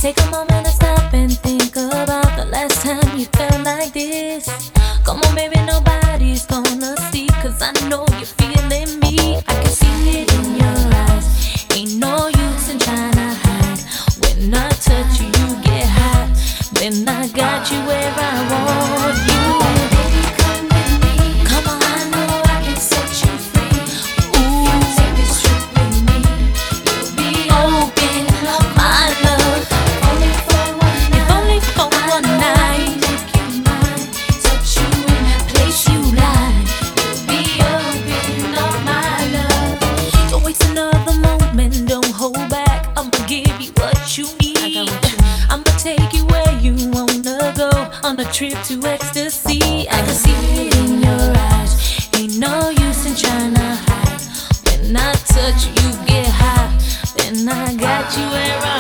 Take a moment to stop and think about the last time you felt like this. Come on, baby, nobody's gonna see, 'cause I know you're feeling me. I can see it in your eyes. Ain't no use in trying to hide. When I touch you, you get hot. Then I got you where I want you. Baby, come with me. Come on, I know I can set you free. Ooh, if you take this trip with me, you'll be open, my love. Only for one night. If only for one night. Make you mine. Touch you in a place you like. You'll be open, oh my love. Don't waste another moment. Don't hold back. I'ma give you what you need. I got what you need. I'ma take you where you wanna go, on a trip to ecstasy. I can see it in your eyes. Ain't no use in trying to hide. When I touch you, you get hot. Then I got you where I